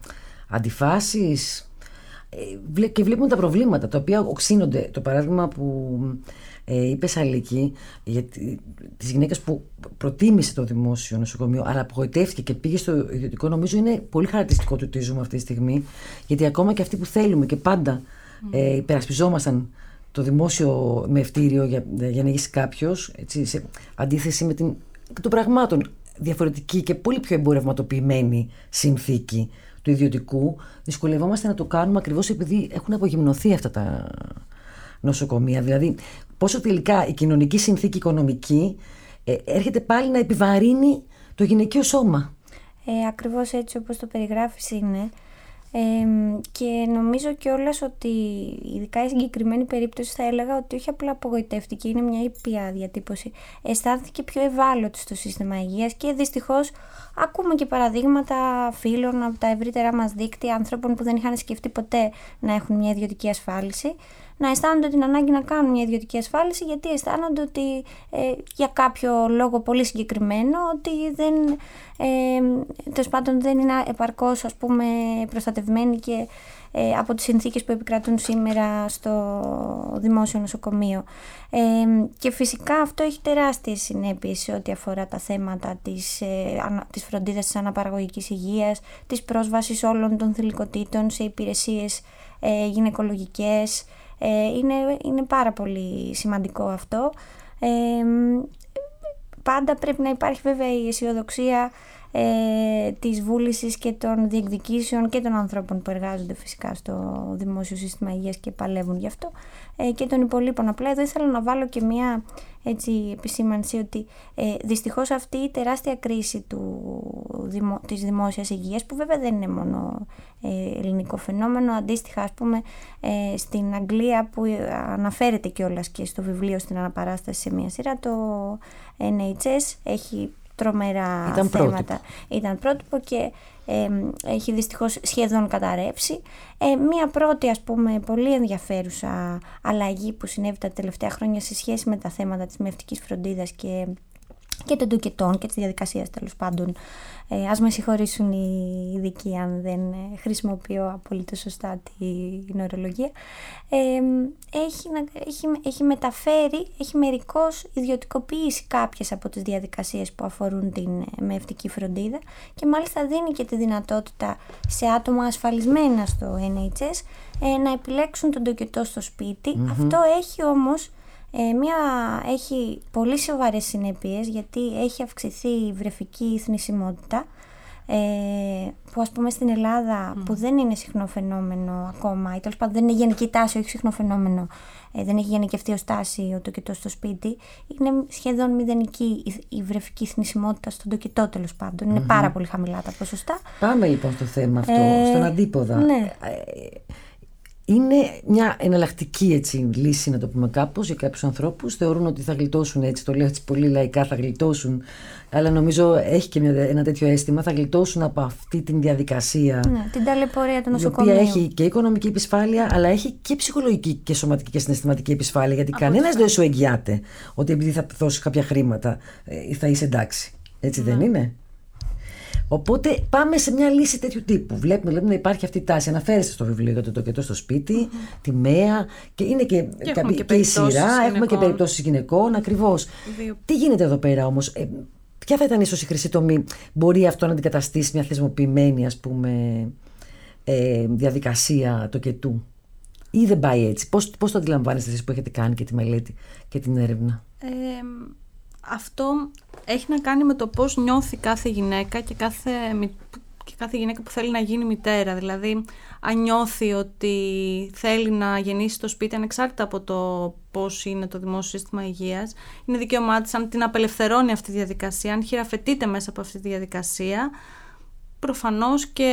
αντιφάσεις και βλέπουμε τα προβλήματα τα οποία οξύνονται. Το παράδειγμα που είπες, Αλίκη, για τις γυναίκες που προτίμησε το δημόσιο νοσοκομείο αλλά απογοητεύτηκε και πήγε στο ιδιωτικό, νομίζω είναι πολύ χαρακτηριστικό του τι ζούμε αυτή τη στιγμή, γιατί ακόμα και αυτοί που θέλουμε και πάντα υπερασπιζόμασταν το δημόσιο με ευτήριο για να γίσει κάποιος, σε αντίθεση με των πραγμάτων διαφορετική και πολύ πιο εμπορευματοποιημένη συνθήκη του ιδιωτικού, δυσκολευόμαστε να το κάνουμε ακριβώς επειδή έχουν απογυμνωθεί αυτά τα νοσοκομεία. Δηλαδή, πόσο τελικά η κοινωνική συνθήκη οικονομική έρχεται πάλι να επιβαρύνει το γυναικείο σώμα. Ακριβώς έτσι όπως το περιγράφεις είναι. Και νομίζω κιόλας ότι ειδικά η συγκεκριμένη περίπτωση θα έλεγα ότι όχι απλά απογοητεύτηκε, είναι μια ήπια διατύπωση, αισθάνθηκε πιο ευάλωτη στο σύστημα υγείας και δυστυχώς ακούμε και παραδείγματα φίλων από τα ευρύτερά μας δίκτυα ανθρώπων που δεν είχαν σκεφτεί ποτέ να έχουν μια ιδιωτική ασφάλιση, να αισθάνονται την ανάγκη να κάνουν μια ιδιωτική ασφάλιση γιατί αισθάνονται ότι για κάποιο λόγο πολύ συγκεκριμένο ότι τέλος πάντων δεν είναι επαρκώς προστατευμένοι και από τις συνθήκες που επικρατούν σήμερα στο δημόσιο νοσοκομείο. Και φυσικά αυτό έχει τεράστιες συνέπειες σε ό,τι αφορά τα θέματα της φροντίδας της αναπαραγωγικής υγείας, της πρόσβασης όλων των θηλυκοτήτων σε υπηρεσίες γυναικολογικές. Είναι πάρα πολύ σημαντικό αυτό. Πάντα πρέπει να υπάρχει βέβαια η αισιοδοξία της βούλησης και των διεκδικήσεων και των ανθρώπων που εργάζονται φυσικά στο δημόσιο σύστημα υγείας και παλεύουν γι' αυτό και των υπολείπων. Απλά εδώ ήθελα να βάλω και μια επισήμανση ότι δυστυχώς αυτή η τεράστια κρίση της δημόσιας υγείας, που βέβαια δεν είναι μόνο ελληνικό φαινόμενο, αντίστοιχα ας πούμε στην Αγγλία που αναφέρεται κιόλας και στο βιβλίο στην αναπαράσταση σε μια σειρά, το NHS έχει τρομερά θέματα. Ήταν πρότυπο και έχει δυστυχώς σχεδόν καταρρεύσει. Μία πρώτη ας πούμε πολύ ενδιαφέρουσα αλλαγή που συνέβη τα τελευταία χρόνια σε σχέση με τα θέματα της μευτικής φροντίδας και των τοκετών και της διαδικασίας τέλος πάντων. Ας με συγχωρήσουν οι ειδικοί αν δεν χρησιμοποιώ απολύτως σωστά την ορολογία. Έχει μεταφέρει, έχει μερικώς ιδιωτικοποιήσει κάποιες από τις διαδικασίες που αφορούν την μευτική φροντίδα και μάλιστα δίνει και τη δυνατότητα σε άτομα ασφαλισμένα στο NHS να επιλέξουν τον τοκετό στο σπίτι. Αυτό έχει όμως έχει πολύ σοβαρές συνέπειες γιατί έχει αυξηθεί η βρεφική θνησιμότητα που ας πούμε στην Ελλάδα που δεν είναι συχνό φαινόμενο ακόμα ή τέλος πάντων δεν είναι γενική τάση, όχι συχνό φαινόμενο, δεν έχει γενικευτεί ως τάση ο τοκετός στο σπίτι, είναι σχεδόν μηδενική η βρεφική θνησιμότητα στον τοκετό τέλος πάντων, είναι πάρα πολύ χαμηλά τα ποσοστά. Πάμε λοιπόν στο θέμα αυτό, στον αντίποδα. Ναι. Είναι μια εναλλακτική λύση, να το πούμε κάπως, για κάποιους ανθρώπους. Θεωρούν ότι θα γλιτώσουν, έτσι το λέω έτσι πολύ λαϊκά, θα γλιτώσουν, αλλά νομίζω έχει και ένα τέτοιο αίσθημα, θα γλιτώσουν από αυτή την διαδικασία. Ναι, την ταλαιπωρία του νοσοκομείου. Η οποία έχει και οικονομική επισφάλεια, αλλά έχει και ψυχολογική και σωματική και συναισθηματική επισφάλεια, γιατί κανένας δεν σου εγγυάται ότι επειδή θα δώσεις κάποια χρήματα θα είσαι εντάξει. Έτσι δεν είναι? Οπότε πάμε σε μια λύση τέτοιου τύπου. Βλέπουμε να υπάρχει αυτή η τάση. Αναφέρεστε στο βιβλίο για το τοκετό στο σπίτι, τη ΜΕΑ, και είναι και η σειρά. Έχουμε και περιπτώσεις γυναικών, ακριβώς. Τι γίνεται εδώ πέρα όμως? Ποια θα ήταν ίσως η χρυσή τομή? Μπορεί αυτό να αντικαταστήσει μια θεσμοποιημένη διαδικασία τοκετού, ή δεν πάει έτσι? Πώς το αντιλαμβάνεστε εσείς που έχετε κάνει και τη μελέτη και την έρευνα? Αυτό έχει να κάνει με το πώς νιώθει κάθε γυναίκα και κάθε γυναίκα που θέλει να γίνει μητέρα. Δηλαδή, αν νιώθει ότι θέλει να γεννήσει στο σπίτι, ανεξάρτητα από το πώς είναι το δημόσιο σύστημα υγείας, είναι δικαίωμά της. Αν την απελευθερώνει αυτή τη διαδικασία, αν χειραφετείται μέσα από αυτή τη διαδικασία, προφανώς και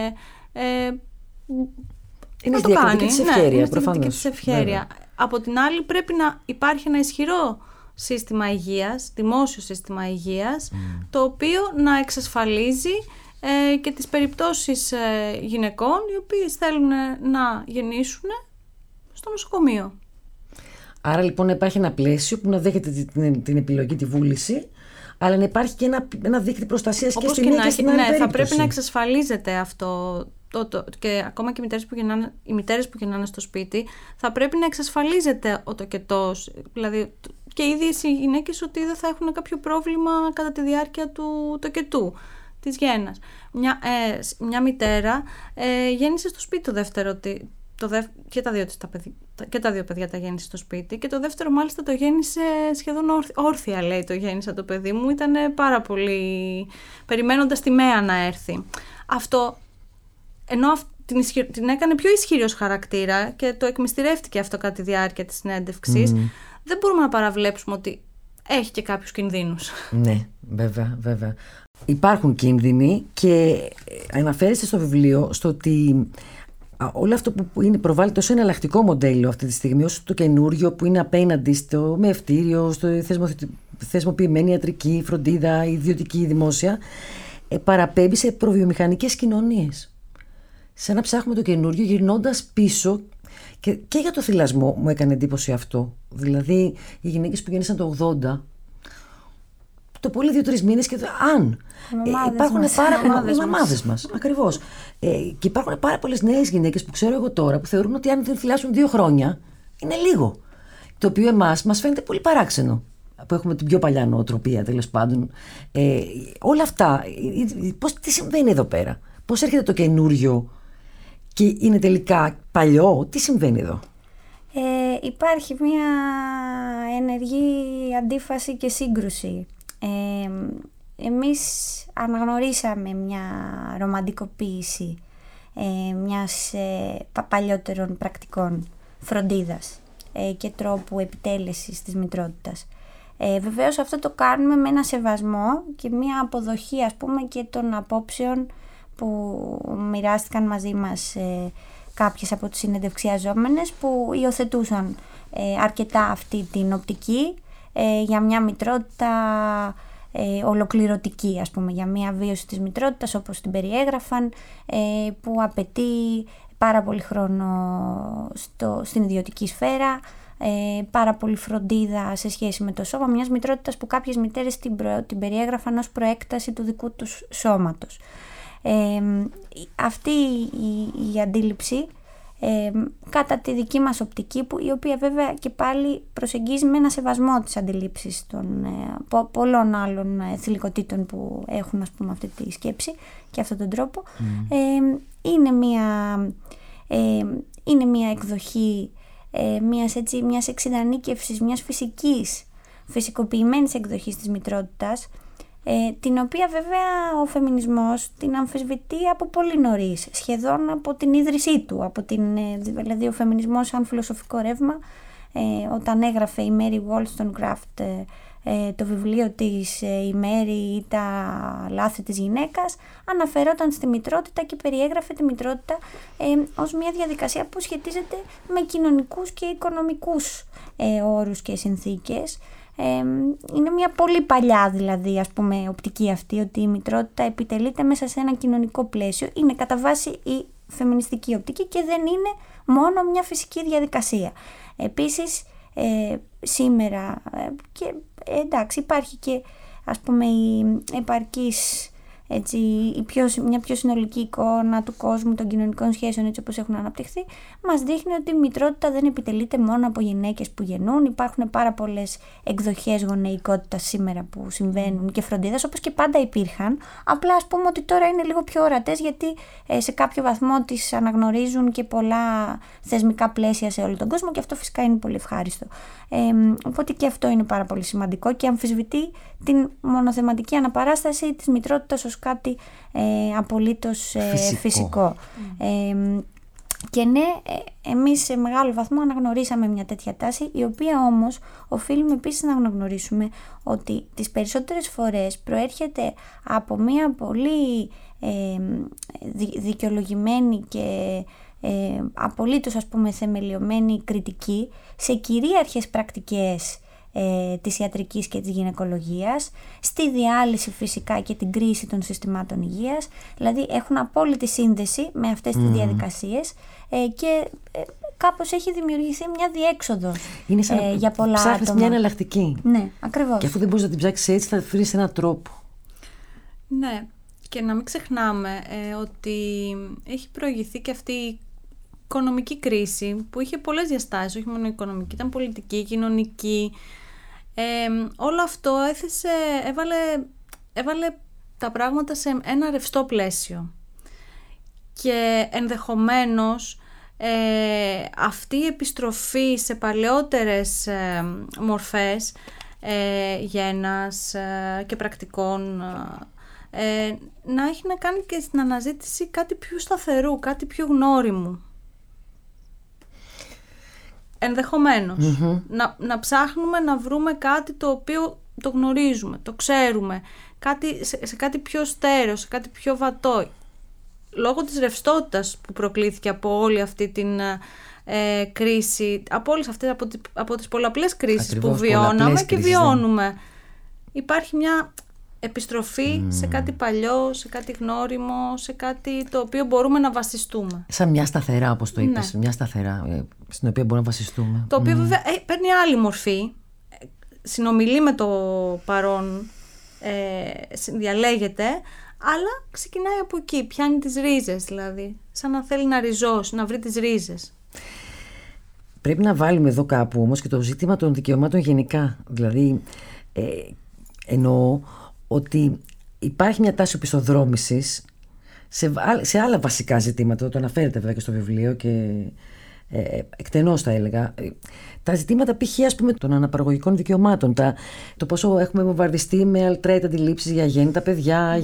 είναι στη διακριτική της ευχέρεια. Είναι στη διακριτική της ευχέρεια. Από την άλλη, πρέπει να υπάρχει ένα ισχυρό σύστημα υγείας, δημόσιο σύστημα υγείας, το οποίο να εξασφαλίζει και τις περιπτώσεις γυναικών οι οποίες θέλουν να γεννήσουν στο νοσοκομείο. Άρα λοιπόν να υπάρχει ένα πλαίσιο που να δέχεται την επιλογή, τη βούληση, αλλά να υπάρχει και ένα δίκτυο προστασίας και στην ίδια και στην άλλη περίπτωση. Θα πρέπει να εξασφαλίζεται αυτό και ακόμα και οι μητέρες που γεννάνε στο σπίτι, θα πρέπει να εξασφαλίζεται ο τοκετός, δηλαδή και οι ίδιες οι γυναίκες ότι δεν θα έχουν κάποιο πρόβλημα κατά τη διάρκεια του τοκετού, της γέννας. Μια μητέρα γέννησε στο σπίτι το δεύτερο, και τα δύο παιδιά τα γέννησε στο σπίτι, και το δεύτερο μάλιστα το γέννησε σχεδόν όρθια, λέει, το γέννησα το παιδί μου. Ήταν πάρα πολύ περιμένοντας τη ΜΕΑ να έρθει. Αυτό, ενώ την έκανε πιο ισχυρός χαρακτήρα και το εκμυστηρεύτηκε αυτό κατά τη διάρκεια της συνέντευξης, δεν μπορούμε να παραβλέψουμε ότι έχει και κάποιους κινδύνους. Ναι, βέβαια. Υπάρχουν κίνδυνοι και αναφέρεστε στο βιβλίο στο ότι όλο αυτό που προβάλλεται ως εναλλακτικό μοντέλο αυτή τη στιγμή, ως το καινούριο που είναι απέναντι στο μευτήριο, στο θεσμοποιημένη ιατρική φροντίδα, ιδιωτική, δημόσια, παραπέμπει σε προβιομηχανικές κοινωνίες. Σαν να ψάχνουμε το καινούριο γυρνώντας πίσω, και για το θυλασμό μου έκανε εντύπωση αυτό. Δηλαδή οι γυναίκες που γέννησαν το 80, το πολύ 2-3 μήνες και υπάρχουν οι μαμάδες μας, ακριβώς. Και υπάρχουν πάρα πολλές νέες γυναίκες που ξέρω εγώ τώρα που θεωρούν ότι αν δεν θυλάσουν 2 χρόνια είναι λίγο. Το οποίο εμάς μας φαίνεται πολύ παράξενο, που έχουμε την πιο παλιά νοοτροπία, τέλος πάντων. Όλα αυτά, τι συμβαίνει εδώ πέρα, πώς έρχεται το καινούριο και είναι τελικά παλιό, τι συμβαίνει εδώ? Υπάρχει μια ενεργή αντίφαση και σύγκρουση. Εμείς αναγνωρίσαμε μια ρομαντικοποίηση μιας παλιότερων πρακτικών φροντίδας και τρόπου επιτέλεσης της μητρότητας. Βεβαίως αυτό το κάνουμε με ένα σεβασμό και μια αποδοχή, ας πούμε, και των απόψεων που μοιράστηκαν μαζί μας κάποιες από τις συνεντευξιαζόμενες που υιοθετούσαν αρκετά αυτή την οπτική για μια μητρότητα ολοκληρωτική, ας πούμε, για μια βίωση της μητρότητας όπως την περιέγραφαν, που απαιτεί πάρα πολύ χρόνο στην ιδιωτική σφαίρα, πάρα πολύ φροντίδα σε σχέση με το σώμα μιας μητρότητας που κάποιες μητέρες την περιέγραφαν ως προέκταση του δικού τους σώματος. Αυτή η αντίληψη, κατά τη δική μας οπτική, η οποία βέβαια και πάλι προσεγγίζει με ένα σεβασμό τις αντιλήψεις των πολλών άλλων θηλυκοτήτων που έχουν, ας πούμε, αυτή τη σκέψη και αυτόν τον τρόπο, είναι μια εκδοχή μιας εξειδανίκευσης, μιας φυσικοποιημένης εκδοχής της μητρότητας, την οποία βέβαια ο φεμινισμός την αμφισβητεί από πολύ νωρίς, σχεδόν από την ίδρυσή του, δηλαδή ο φεμινισμός σαν φιλοσοφικό ρεύμα, όταν έγραφε η Mary Wollstonecraft το βιβλίο της «Η Mary ή τα λάθη της γυναίκας», αναφερόταν στη μητρότητα και περιέγραφε τη μητρότητα ως μια διαδικασία που σχετίζεται με κοινωνικούς και οικονομικούς όρους και συνθήκες. Είναι μια πολύ παλιά, δηλαδή, ας πούμε, οπτική αυτή, ότι η μητρότητα επιτελείται μέσα σε ένα κοινωνικό πλαίσιο. Είναι κατά βάση η φεμινιστική οπτική και δεν είναι μόνο μια φυσική διαδικασία. Επίσης, σήμερα, και εντάξει, υπάρχει και, ας πούμε, η επαρκής, έτσι, μια πιο συνολική εικόνα του κόσμου, των κοινωνικών σχέσεων, έτσι όπως έχουν αναπτυχθεί, μας δείχνει ότι η μητρότητα δεν επιτελείται μόνο από γυναίκες που γεννούν. Υπάρχουν πάρα πολλές εκδοχές γονεϊκότητας σήμερα που συμβαίνουν και φροντίδας, όπως και πάντα υπήρχαν. Απλά, ας πούμε, ότι τώρα είναι λίγο πιο ορατές, γιατί σε κάποιο βαθμό τις αναγνωρίζουν και πολλά θεσμικά πλαίσια σε όλο τον κόσμο, και αυτό φυσικά είναι πολύ ευχάριστο. Οπότε και αυτό είναι πάρα πολύ σημαντικό και αμφισβητεί την μονοθεματική αναπαράσταση της μητρότητας ως κάτι απολύτως φυσικό. Και ναι, εμείς σε μεγάλο βαθμό αναγνωρίσαμε μια τέτοια τάση, η οποία όμως οφείλουμε επίσης να αναγνωρίσουμε ότι τις περισσότερες φορές προέρχεται από μια πολύ δικαιολογημένη και απολύτως, ας πούμε, θεμελιωμένη κριτική σε κυρίαρχες πρακτικές της ιατρικής και της γυναικολογίας, στη διάλυση φυσικά και την κρίση των συστημάτων υγείας. Δηλαδή έχουν απόλυτη σύνδεση με αυτές τις διαδικασίες και κάπως έχει δημιουργηθεί μια διέξοδος για πολλά άτομα. Ψάχνεις μια εναλλακτική. Ναι, ακριβώς. Και αφού δεν μπορείς να την ψάξεις έτσι, θα βρεις έναν τρόπο. Ναι. Και να μην ξεχνάμε ότι έχει προηγηθεί και αυτή η οικονομική κρίση που είχε πολλές διαστάσεις, όχι μόνο οικονομική, ήταν πολιτική, κοινωνική. Όλο αυτό έβαλε τα πράγματα σε ένα ρευστό πλαίσιο. Και ενδεχομένως αυτή η επιστροφή σε παλαιότερες μορφές γένας και πρακτικών να έχει να κάνει και στην αναζήτηση κάτι πιο σταθερού, κάτι πιο γνώριμου. Ενδεχομένως. Να ψάχνουμε να βρούμε κάτι το οποίο το γνωρίζουμε, το ξέρουμε, σε κάτι πιο στέρεο, σε κάτι πιο βατό. Λόγω της ρευστότητας που προκλήθηκε από όλη αυτή την κρίση, από τις πολλαπλές κρίσεις. Ακριβώς, που βιώναμε και βιώνουμε. Υπάρχει μια επιστροφή σε κάτι παλιό, σε κάτι γνώριμο, σε κάτι το οποίο μπορούμε να βασιστούμε. Σαν μια σταθερά, όπως το είπες, μια σταθερά στην οποία μπορούμε να βασιστούμε. Το οποίο βέβαια παίρνει άλλη μορφή, συνομιλεί με το παρόν, διαλέγεται, αλλά ξεκινάει από εκεί, πιάνει τις ρίζες δηλαδή, σαν να θέλει να ριζώσει, να βρει τις ρίζες. Πρέπει να βάλουμε εδώ κάπου όμως και το ζήτημα των δικαιωμάτων γενικά. Δηλαδή, εννοώ ότι υπάρχει μια τάση οπισθοδρόμησης σε άλλα βασικά ζητήματα, το αναφέρεται βέβαια και στο βιβλίο και εκτενώς θα έλεγα. Τα ζητήματα π.χ. ας πούμε των αναπαραγωγικών δικαιωμάτων, το πόσο έχουμε βομβαρδιστεί με αλτρέτ αντιλήψεις για γέννητα παιδιά,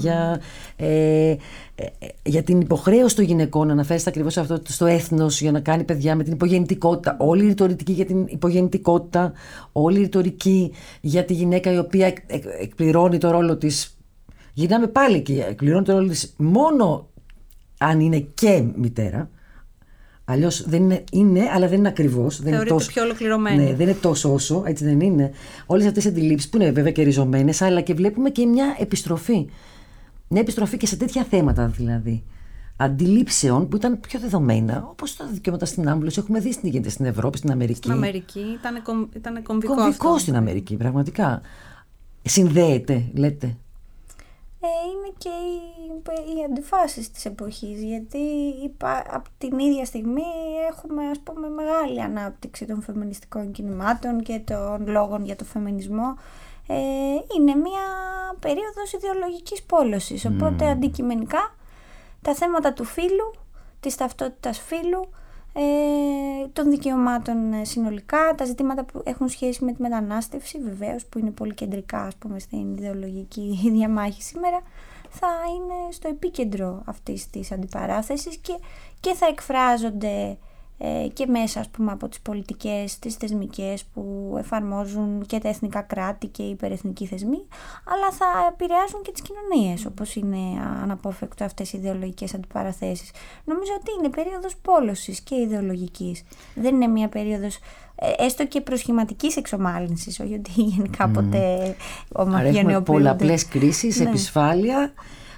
για την υποχρέωση των γυναικών, να αναφέρεστε ακριβώς αυτό στο έθνος για να κάνει παιδιά με την υπογεννητικότητα, όλη η ρητορική για την υπογεννητικότητα, όλη η ρητορική για τη γυναίκα η οποία εκπληρώνει το ρόλο της. Γυρνάμε πάλι εκεί, εκπληρώνει το ρόλο της μόνο αν είναι και μητέρα. Αλλιώς δεν είναι, αλλά δεν είναι ακριβώς. Θεωρείται πιο ολοκληρωμένη. Ναι, δεν είναι τόσο όσο, έτσι δεν είναι. Όλες αυτές οι αντιλήψεις που είναι βέβαια και ριζωμένες, αλλά και βλέπουμε και μια επιστροφή. Μια επιστροφή και σε τέτοια θέματα δηλαδή. Αντιλήψεων που ήταν πιο δεδομένα, όπως τα δικαιώματα στην άμβλωση. Έχουμε δει τι γίνεται στην Ευρώπη, στην Αμερική. Στην Αμερική ήταν κομβικό. Κομβικό στην Αμερική, πραγματικά. Συνδέεται, λέτε. Είναι και οι αντιφάσεις της εποχής, γιατί από την ίδια στιγμή έχουμε ας πούμε μεγάλη ανάπτυξη των φεμινιστικών κινημάτων και των λόγων για το φεμινισμό. Είναι μια περίοδος ιδεολογικής πόλωσης, οπότε αντικειμενικά τα θέματα του φύλου, της ταυτότητας φύλου, των δικαιωμάτων συνολικά, τα ζητήματα που έχουν σχέση με τη μετανάστευση βεβαίως, που είναι πολύ κεντρικά ας πούμε στην ιδεολογική διαμάχη σήμερα, θα είναι στο επίκεντρο αυτής της αντιπαράθεσης και θα εκφράζονται και μέσα ας πούμε από τις πολιτικές, τις θεσμικές που εφαρμόζουν και τα εθνικά κράτη και οι υπερεθνικοί θεσμοί, αλλά θα επηρεάζουν και τις κοινωνίες, όπως είναι αναπόφευκτο αυτές οι ιδεολογικές αντιπαραθέσεις. Νομίζω ότι είναι περίοδος πόλωσης και ιδεολογικής. Δεν είναι μια περίοδος έστω και προσχηματικής εξομάλυνσης, όχι ότι γενικά ποτέ ομογενειοποιούνται. Έχουμε πολλαπλές κρίσεις, επισφάλεια,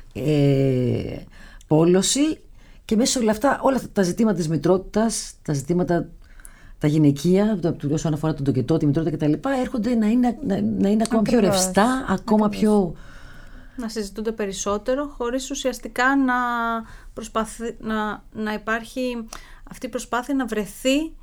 πόλωση. Και μέσα σε όλα αυτά τα ζητήματα της μητρότητας, τα ζητήματα τα γυναικεία, όσον αφορά τον τοκετό, τη μητρότητα κτλ., έρχονται να είναι ακόμα πιο ρευστά, ακόμα πιο. Να συζητούνται περισσότερο, χωρίς ουσιαστικά να υπάρχει αυτή η προσπάθεια να βρεθεί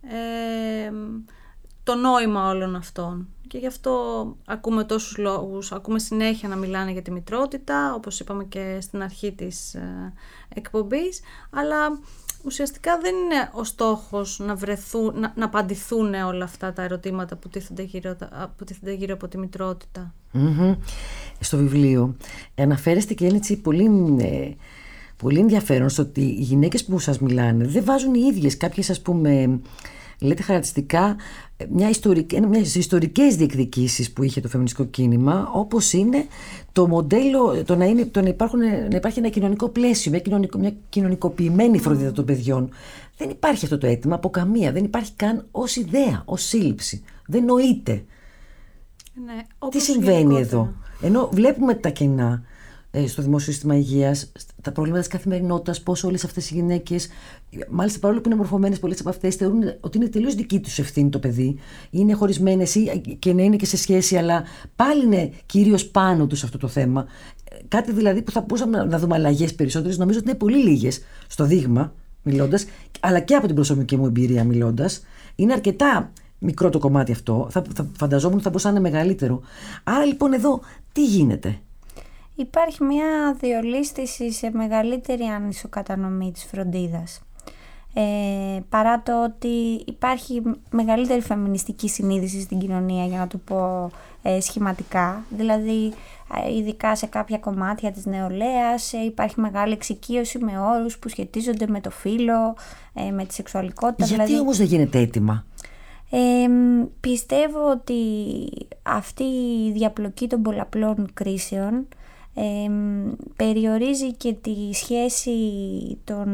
το νόημα όλων αυτών. Και γι' αυτό ακούμε τόσους λόγους, ακούμε συνέχεια να μιλάνε για τη μητρότητα, όπως είπαμε και στην αρχή της εκπομπής, αλλά ουσιαστικά δεν είναι ο στόχος να απαντηθούν όλα αυτά τα ερωτήματα που τίθενται γύρω από τη μητρότητα. Στο βιβλίο αναφέρεστε και έτσι πολύ ενδιαφέρον στο ότι οι γυναίκες που σας μιλάνε δεν βάζουν οι ίδιες κάποιες ας πούμε, λέτε χαρακτηριστικά, μιας ιστορικές διεκδικήσεις που είχε το φεμινιστικό κίνημα, όπως είναι το μοντέλο, να υπάρχει ένα κοινωνικό πλαίσιο, μια κοινωνικοποιημένη φροντίδα των παιδιών. Δεν υπάρχει αυτό το αίτημα από καμία, δεν υπάρχει καν ως ιδέα, ως σύλληψη. Δεν νοείται. Ναι, τι συμβαίνει εδώ? Ενώ βλέπουμε τα κενά, στο δημόσιο σύστημα υγείας, τα προβλήματα της καθημερινότητας, πώς όλες αυτές οι γυναίκες, μάλιστα παρόλο που είναι μορφωμένες, πολλές από αυτές θεωρούν ότι είναι τελείως δική τους ευθύνη το παιδί, είναι χωρισμένες ή και να είναι και σε σχέση, αλλά πάλι είναι κυρίως πάνω τους αυτό το θέμα. Κάτι δηλαδή που θα μπορούσαμε να δούμε αλλαγές περισσότερες, νομίζω ότι είναι πολύ λίγες στο δείγμα μιλώντας, αλλά και από την προσωπική μου εμπειρία μιλώντας. Είναι αρκετά μικρό το κομμάτι αυτό. Θα φανταζόμουν ότι θα μπορούσε να είναι μεγαλύτερο. Άρα λοιπόν εδώ τι γίνεται? Υπάρχει μια διολίσθηση σε μεγαλύτερη ανισοκατανομή της φροντίδας. Παρά το ότι υπάρχει μεγαλύτερη φεμινιστική συνείδηση στην κοινωνία, για να το πω σχηματικά, δηλαδή ειδικά σε κάποια κομμάτια της νεολαίας υπάρχει μεγάλη εξοικείωση με όρους που σχετίζονται με το φύλο, με τη σεξουαλικότητα. Γιατί δηλαδή, όμως δεν γίνεται έτοιμα? Πιστεύω ότι αυτή η διαπλοκή των πολλαπλών κρίσεων περιορίζει και τη σχέση των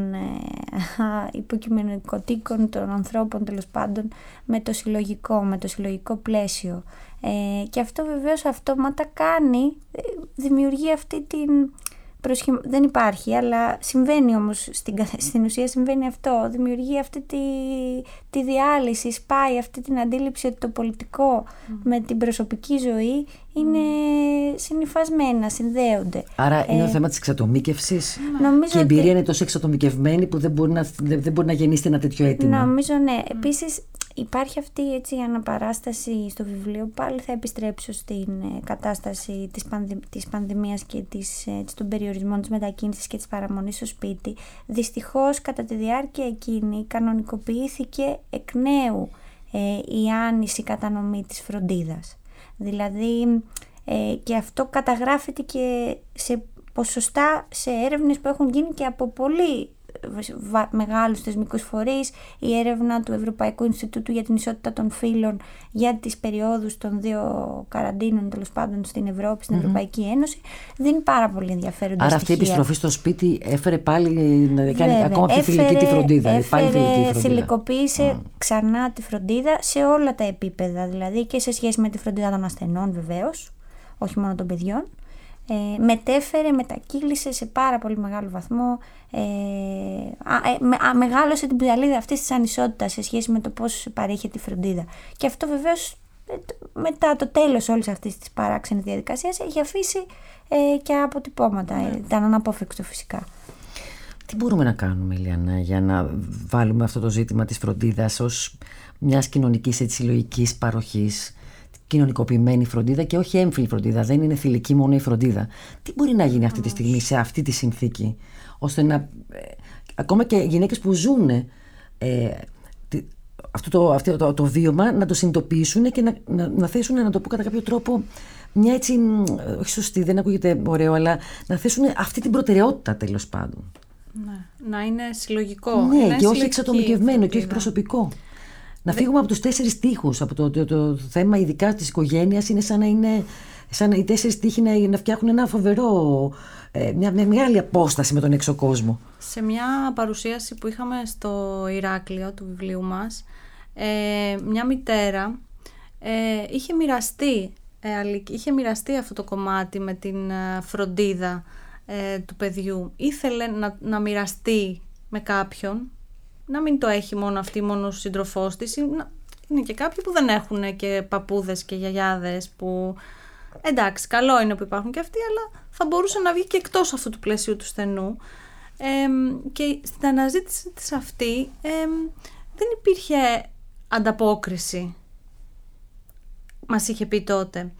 υποκειμενικοτήτων των ανθρώπων, τέλος πάντων, με το συλλογικό πλαίσιο, και αυτό βεβαίως αυτόματα δημιουργεί αυτή την δεν υπάρχει, αλλά συμβαίνει όμως, στην ουσία συμβαίνει αυτό, δημιουργεί αυτή τη διάλυση, σπάει αυτή την αντίληψη ότι το πολιτικό με την προσωπική ζωή είναι συνυφασμένα, συνδέονται. Άρα είναι το θέμα της εξατομίκευσης και η εμπειρία είναι τόσο εξατομικευμένη που δεν μπορεί να γεννήσει ένα τέτοιο αίτημα. Νομίζω ναι. Επίσης υπάρχει αυτή η αναπαράσταση στο βιβλίο, πάλι θα επιστρέψω στην κατάσταση της πανδημίας και των περιορισμών της μετακίνησης και της παραμονής στο σπίτι. Δυστυχώς κατά τη διάρκεια εκείνη κανονικοποιήθηκε εκ νέου η άνηση κατανομή της φροντίδας. Δηλαδή και αυτό καταγράφεται και σε ποσοστά σε έρευνες που έχουν γίνει και από πολύ μεγάλους θεσμικούς φορείς, η έρευνα του Ευρωπαϊκού Ινστιτούτου για την Ισότητα των Φύλων για τις περιόδους των 2 καραντίνων, τέλος πάντων, στην Ευρώπη, στην Ευρωπαϊκή Ένωση, δίνει πάρα πολύ ενδιαφέροντα στοιχεία. Άρα αυτή η επιστροφή στο σπίτι έφερε πάλι να κάνει ακόμα πιο θηλυκή τη φροντίδα. Θηλυκοποίησε ξανά τη φροντίδα σε όλα τα επίπεδα, δηλαδή και σε σχέση με τη φροντίδα των ασθενών βεβαίως, όχι μόνο των παιδιών. Μετακύλησε σε πάρα πολύ μεγάλο βαθμό, μεγάλωσε την πυραμίδα αυτής της ανισότητας σε σχέση με το πώς παρέχεται η φροντίδα. Και αυτό βεβαίως μετά το τέλος όλης αυτής της παράξενης διαδικασίας έχει αφήσει και αποτυπώματα. Ήταν αναπόφευκτο φυσικά. Τι μπορούμε να κάνουμε, Ηλιανά, για να βάλουμε αυτό το ζήτημα της φροντίδας ως μιας κοινωνικής συλλογικής παροχής, κοινωνικοποιημένη φροντίδα και όχι έμφυλη φροντίδα, δεν είναι θηλυκή μόνο η φροντίδα? Τι μπορεί να γίνει αυτή τη στιγμή σε αυτή τη συνθήκη, ώστε να ακόμα και γυναίκες που ζουν αυτό το βίωμα να το συνειδητοποιήσουν και να θέσουν, να το πω κατά κάποιο τρόπο, μια έτσι, όχι σωστή, δεν ακούγεται ωραίο, αλλά να θέσουν αυτή την προτεραιότητα, τέλος πάντων. Ναι, να είναι συλλογικό. Ναι, και όχι εξατομικευμένο και όχι προσωπικό. Να φύγουμε από τους 4 τοίχους, από το θέμα ειδικά της οικογένειας. Είναι σαν οι 4 τοίχοι να φτιάχνουν ένα φοβερό, μια μεγάλη απόσταση με τον έξω κόσμο. Σε μια παρουσίαση που είχαμε στο Ηράκλειο του βιβλίου μας, μια μητέρα είχε μοιραστεί αυτό το κομμάτι με την φροντίδα του παιδιού. Ήθελε να μοιραστεί με κάποιον, να μην το έχει μόνο αυτή, μόνο ο σύντροφός της. Είναι και κάποιοι που δεν έχουν και παππούδες και γιαγιάδες που, εντάξει, καλό είναι που υπάρχουν και αυτοί, αλλά θα μπορούσε να βγει και εκτός αυτού του πλαισίου του στενού. Και στην αναζήτηση της αυτή δεν υπήρχε ανταπόκριση, μας είχε πει τότε.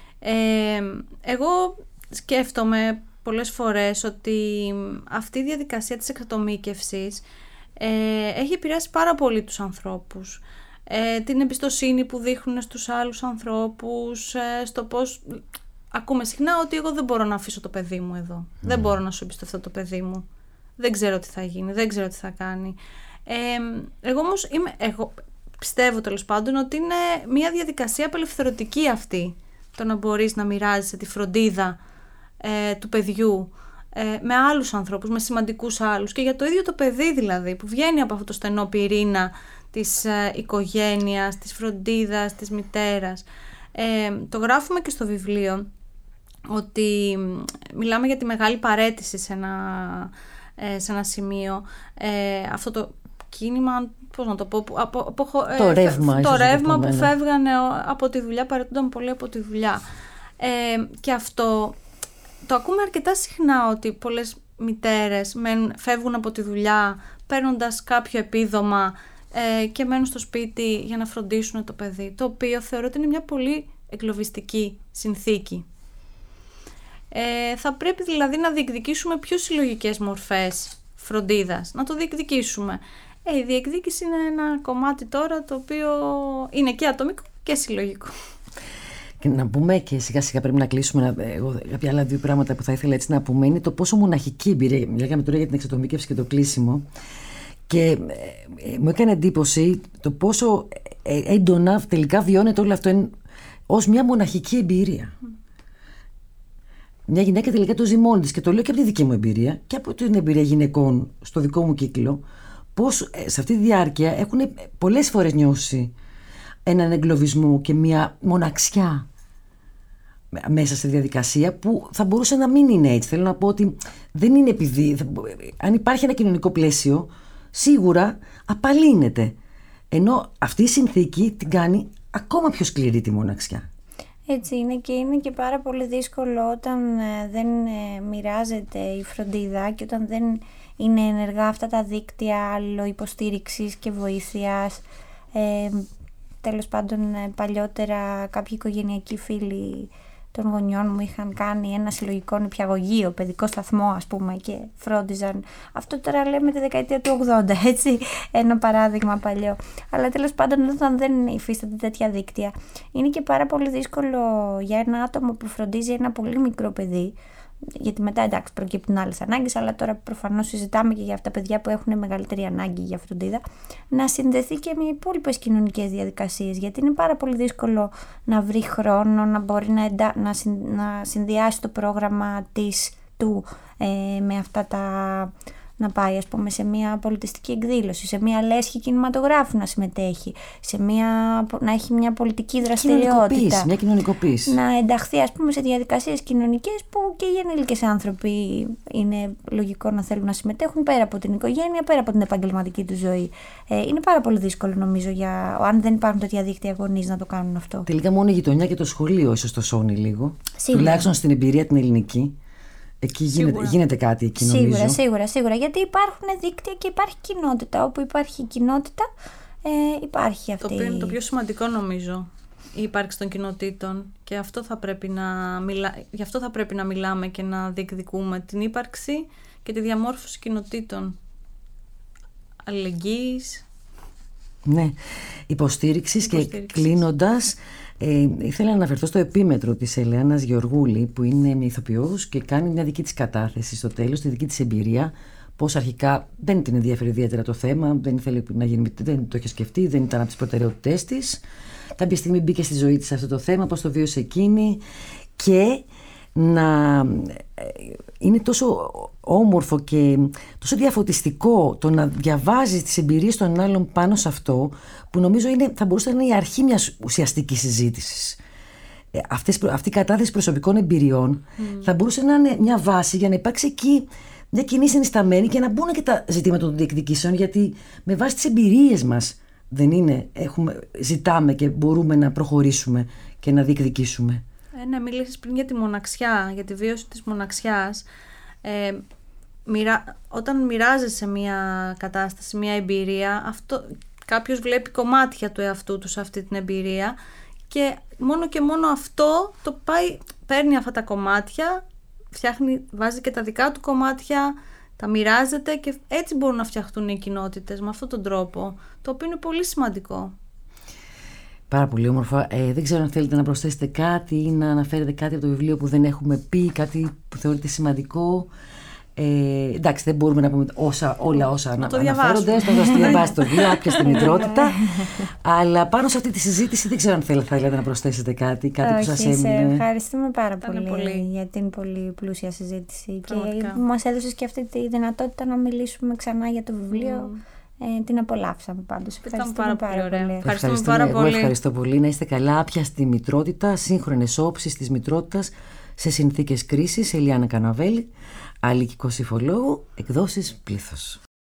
Εγώ σκέφτομαι πολλές φορές ότι αυτή η διαδικασία της εξατομίκευσης έχει επηρεάσει πάρα πολύ τους ανθρώπους, την εμπιστοσύνη που δείχνουν στους άλλους ανθρώπους, στο πώς ακούμε συχνά ότι εγώ δεν μπορώ να αφήσω το παιδί μου εδώ, δεν μπορώ να σου εμπιστευτώ το παιδί μου, δεν ξέρω τι θα γίνει, δεν ξέρω τι θα κάνει. Εγώ όμως πιστεύω τέλος πάντων ότι είναι μια διαδικασία απελευθερωτική αυτή, το να μπορείς να μοιράζεσαι τη φροντίδα του παιδιού με άλλους ανθρώπους, με σημαντικούς άλλους, και για το ίδιο το παιδί δηλαδή που βγαίνει από αυτό το στενό πυρήνα της οικογένειας, της φροντίδας, της μητέρας. Το γράφουμε και στο βιβλίο ότι μιλάμε για τη μεγάλη παραίτηση σε ένα σημείο. Αυτό το κίνημα, πώς να το πω, το ρεύμα που φεύγανε από τη δουλειά, παραιτούνταν πολύ από τη δουλειά. Και αυτό το ακούμε αρκετά συχνά, ότι πολλές μητέρες φεύγουν από τη δουλειά παίρνοντας κάποιο επίδομα και μένουν στο σπίτι για να φροντίσουν το παιδί, το οποίο θεωρώ ότι είναι μια πολύ εγκλωβιστική συνθήκη. Θα πρέπει δηλαδή να διεκδικήσουμε πιο συλλογικές μορφές φροντίδας, να το διεκδικήσουμε. Η διεκδίκηση είναι ένα κομμάτι τώρα το οποίο είναι και ατομικό και συλλογικό. Και να πούμε, και σιγά σιγά πρέπει να κλείσουμε, κάποια άλλα δύο πράγματα που θα ήθελα έτσι να πούμε, είναι το πόσο μοναχική εμπειρία. Μιλάγαμε τώρα για την εξατομίκευση και το κλείσιμο, και μου έκανε εντύπωση το πόσο έντονα τελικά βιώνεται όλο αυτό ως μια μοναχική εμπειρία. Μια γυναίκα τελικά το ζει μόνη της, και το λέω και από τη δική μου εμπειρία και από την εμπειρία γυναικών στο δικό μου κύκλο, πως σε αυτή τη διάρκεια έχουν πολλές φορές νιώσει έναν εγκλωβισμό και μια μοναξιά μέσα στη διαδικασία, που θα μπορούσε να μην είναι έτσι. Θέλω να πω ότι δεν είναι επειδή, αν υπάρχει ένα κοινωνικό πλαίσιο, σίγουρα απαλύνεται, ενώ αυτή η συνθήκη την κάνει ακόμα πιο σκληρή τη μοναξιά. Έτσι είναι, και είναι και πάρα πολύ δύσκολο όταν δεν μοιράζεται η φροντίδα και όταν δεν είναι ενεργά αυτά τα δίκτυα αλληλοϊποστήριξης και βοήθειας. Τέλος πάντων, παλιότερα κάποιοι οικογενειακοί φίλοι των γονιών μου είχαν κάνει ένα συλλογικό νηπιαγωγείο, παιδικό σταθμό ας πούμε, και φρόντιζαν. Αυτό τώρα λέμε τη δεκαετία του 80, έτσι, ένα παράδειγμα παλιό. Αλλά τέλος πάντων, όταν δεν υφίστανται τέτοια δίκτυα, είναι και πάρα πολύ δύσκολο για ένα άτομο που φροντίζει ένα πολύ μικρό παιδί, γιατί μετά εντάξει προκύπτουν άλλες ανάγκες, αλλά τώρα προφανώς συζητάμε και για αυτά τα παιδιά που έχουν μεγαλύτερη ανάγκη για φροντίδα, να συνδεθεί και με υπόλοιπες κοινωνικές διαδικασίες, γιατί είναι πάρα πολύ δύσκολο να βρει χρόνο, να μπορεί να συνδυάσει το πρόγραμμα του με αυτά τα... να πάει ας πούμε σε μια πολιτιστική εκδήλωση, σε μια λέσχη κινηματογράφου να συμμετέχει, να έχει μια πολιτική δραστηριότητα, μια κοινωνικοποίηση, να ενταχθεί ας πούμε σε διαδικασίες κοινωνικές που και οι ενήλικες άνθρωποι είναι λογικό να θέλουν να συμμετέχουν, πέρα από την οικογένεια, πέρα από την επαγγελματική του ζωή. Είναι πάρα πολύ δύσκολο νομίζω, αν δεν υπάρχουν τέτοια δίκτυα γονείς, να το κάνουν αυτό. Τελικά μόνο η γειτονιά και το σχολείο ίσως το σώνει λίγο, τουλάχιστον στην εμπειρία την ελληνική. Εκεί γίνεται κάτι εκεί, νομίζω. Σίγουρα. Γιατί υπάρχουν δίκτυα και υπάρχει κοινότητα. Όπου υπάρχει κοινότητα, υπάρχει αυτή. Το οποίο είναι το πιο σημαντικό, νομίζω, η ύπαρξη των κοινοτήτων. Και γι' αυτό θα πρέπει να μιλάμε και να διεκδικούμε την ύπαρξη και τη διαμόρφωση κοινοτήτων. Αλληλεγγύης. Ναι, υποστήριξης. Και κλείνοντας, ήθελα να αναφερθώ στο επίμετρο της Ελεάνας Γεωργούλη, που είναι μια ηθοποιός και κάνει μια δική της κατάθεση στο τέλος, τη δική της εμπειρία, πως αρχικά δεν την ενδιαφέρει ιδιαίτερα το θέμα, δεν ήθελε να γίνει, δεν το είχε σκεφτεί, δεν ήταν από τις προτεραιότητές της. Κάποια στιγμή μπήκε στη ζωή της αυτό το θέμα, πως το βίωσε εκείνη, και είναι τόσο όμορφο και τόσο διαφωτιστικό το να διαβάζεις τις εμπειρίες των άλλων πάνω σε αυτό, που νομίζω θα μπορούσε να είναι η αρχή μιας ουσιαστικής συζήτησης. Αυτή η κατάθεση προσωπικών εμπειριών θα μπορούσε να είναι μια βάση για να υπάρξει εκεί μια κοινή συνισταμένη και να μπουν και τα ζητήματα των διεκδικήσεων, γιατί με βάση τις εμπειρίες μας δεν είναι, ζητάμε και μπορούμε να προχωρήσουμε και να διεκδικήσουμε. Ναι, μίλησες πριν για τη μοναξιά, για τη βίωση της μοναξιάς. Όταν μοιράζεσαι μια κατάσταση, μια εμπειρία, κάποιος βλέπει κομμάτια του εαυτού του σε αυτή την εμπειρία, και μόνο αυτό παίρνει αυτά τα κομμάτια, βάζει και τα δικά του κομμάτια, τα μοιράζεται, και έτσι μπορούν να φτιαχτούν οι κοινότητες με αυτόν τον τρόπο, το οποίο είναι πολύ σημαντικό. Πάρα πολύ όμορφα. Δεν ξέρω αν θέλετε να προσθέσετε κάτι ή να αναφέρετε κάτι από το βιβλίο που δεν έχουμε πει, κάτι που θεωρείτε σημαντικό. Εντάξει, δεν μπορούμε να πούμε όλα όσα αναφέρονται. Στο διαβάσει το βιβλίο, άπια στη μητρότητα. Αλλά πάνω σε αυτή τη συζήτηση δεν ξέρω αν θέλετε να προσθέσετε κάτι που σας έμεινε. Σε ευχαριστούμε πάρα πολύ για την πολύ πλούσια συζήτηση. Και μας έδωσες και αυτή τη δυνατότητα να μιλήσουμε ξανά για το βιβλίο. Την απολαύσαμε πάντως. Ήταν πάρα πολύ ωραία. Ευχαριστώ πολύ. Να είστε καλά. Άπια στη μητρότητα, σύγχρονες όψεις της μητρότητας σε συνθήκες κρίσης, Ελιάνα Καναβέλη, αλικικός υφολόγου, εκδόσεις Πλήθος.